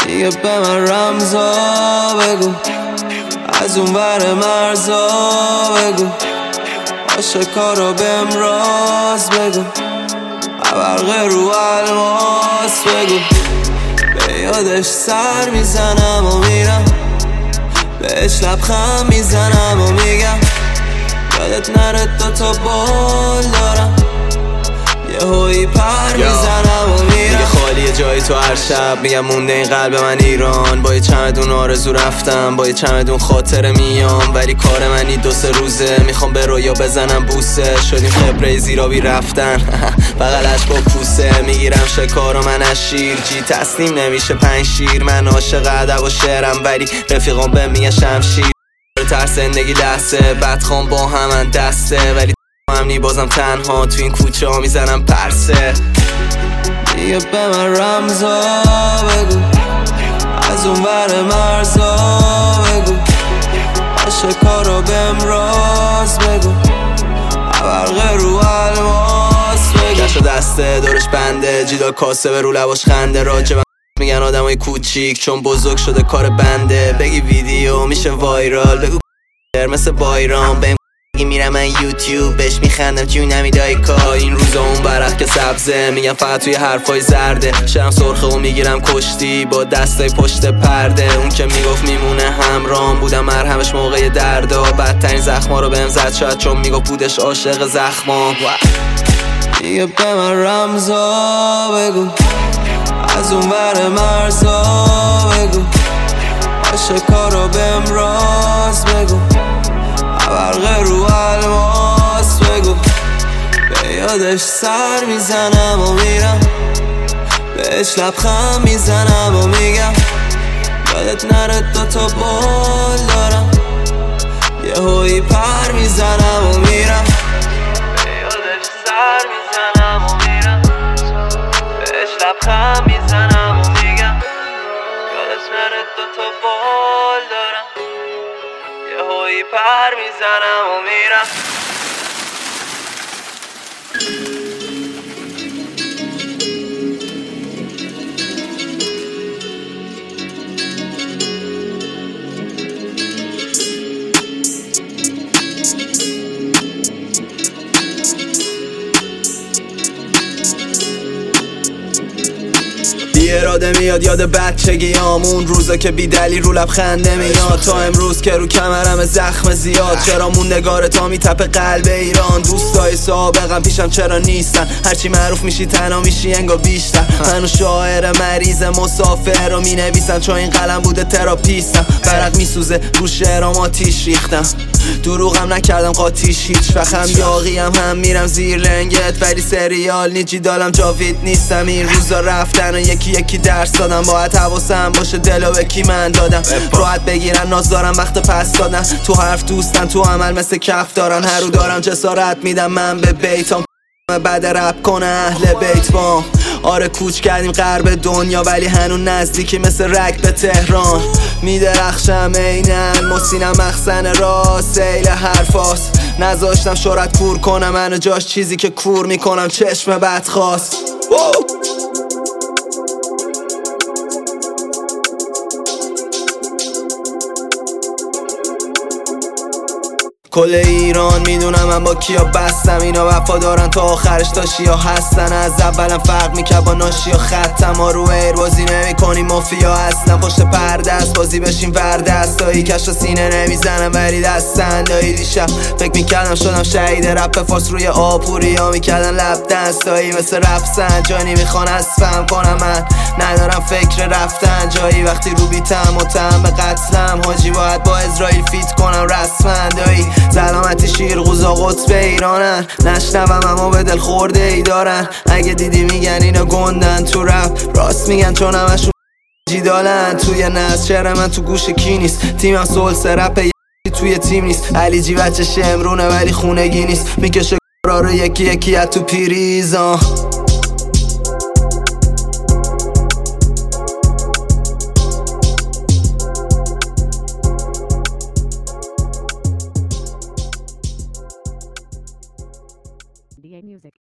دیگه به من رمزا بگو، از اون ور مرزا بگو، عاشقا بهم راز بگو، برق رو الماس بگو. به یادش سر میزنم و میرم، بهش لبخند میزنم و میگم یادت نره دوتا بال دارم، یه هوی پر میزنم و میرم. دیگه خالیه جای تو هر شب، میگم مونده این قلب من ایران. با یه چمدون آرزو رفتم، با یه چمدون خاطره میام، ولی کار منی 2-3 روزه. میخوام به رویا بزنم بوسه، شدیم خبره زیرابی رفتن بغلش با پوسه. میگیرم شکار و من از شیر، جی تسلیم نمیشه 5 شیر. من عاشق ادب و شعرم، ولی رفیقام به میگه شمشیر. تر زندگی لحظه بدخوام با همن دسته، ولی همنی بازم تنها تو این کوچه ها میزنم پرسه. دیگه به من رمزا بگو، از اون ور مرزا بگو، عاشقا بهم راز بگو، برق رو الماس بگو. کش و دسته دورش بنده، جیدا کاسه به رو لباش خنده. راجبم میگن آدمای کوچیک چون بزرگ شده کار بنده. بگی ویدیو میشه وایرال، بگو مثل بایرام بهم میرم من یوتیوب بهش میخندم جونمی دایکا. این روزا اون برق که سبزه، میگم فقط توی حرفای زرده. شرم سرخه و میگیرم کشتی با دستای پشت پرده. اون که میگفت میمونه همرام، بودم مرهمش موقع دردا. بدترین زخما رو بهم زد، شاید چون میگفت بودش عاشق زخما. دیگه به من رمزا بگو، از اون ور مرزا بگو، عاشقا بهم راز بگو، برق رو الماس بگو. به یادش سر میزنم و میرم، بهش لبخند میزنم و میگم یادت نره دوتا بال دارم، یه هوی پر میزنم و میرم. به یادش سر میزنم و میرم، بهش لبخند میزنم و میگم یادت نره دوتا بال دارم، یه هوی پر میزنم و میرم. بی اراده میاد یاد بچگیام، اون روزا که بی دلیل رو لبخنده میاد. تا امروز که رو کمرم زخم زیاد، چرا موندگار تا میتپه قلب ایران. دوستای سابقم پیشم چرا نیستن، هرچی معروف میشی تنها میشی انگار بیشتر. منو شاعر مریض مسافر رو مینویسن، چون این قلم بوده تراپیستم. برق میسوزه رو شعرام آتیش ریختم، دروغم نکردم قاطیش هیچ وقتم. یاقیم هم میرم زیر لنگت، ولی سریال نیجی دالم جاوید نیستم. این روزا رفتن و یکی یکی درس دادم، باید حواسم باشه دلو به کی من دادم. راحت بگیرن ناز دارم وقت پس دادن، تو حرف دوستن تو عمل مثل کف دارن. هر رو دارم جسارت میدم من به بیتام، بعد رپ کنه اهل بیت بام. آره کوچ کردیم غرب دنیا، ولی هنون نزدیکی مثل رگ به تهران. میدرخشم اینن مسینم مخزن را سیل حرفاست. نذاشتم شهرت کور کنم منو جاش، چیزی که کور میکنم چشم بد خواست. کل ایران میدونم من با کیا بستم، اینا وفادارن تا آخرش تا شیا هستن. از اولم فرق میکرد با ناشی و ختم، ما رو ایر بازی نمی کنیم مافیا اصلا. پشت پرده است بازی بشیم وردستایی، کش و سینه نمیزنم ولی دستن دایی. دیشب فکر میکردم شدم شهید رپ فارس، روی آپوری ها میکردن لب دستایی مثل رفسن. جانی میخوان اسفم کنم من ندارم فکر رفتن جایی، وقتی رو بیتم متهم به قتلم. حاجی باید با اسرائیل فیت کنم رسما دایی. سلامتی شیرغوزا قطب ایرانن، نشنوم اما به دل خورده ای دارن. اگه دیدی میگن اینا گندن تو رپ، راست میگن چون همشون جیدالن. توی نصر شعر من تو گوش کی نیست، تیمم سولس رپ توی تیم نیست. علی جی بچه شمرونه ولی خونگی نیست، میکشه کارا رو یکی یکی از تو پیریزان. DA Music.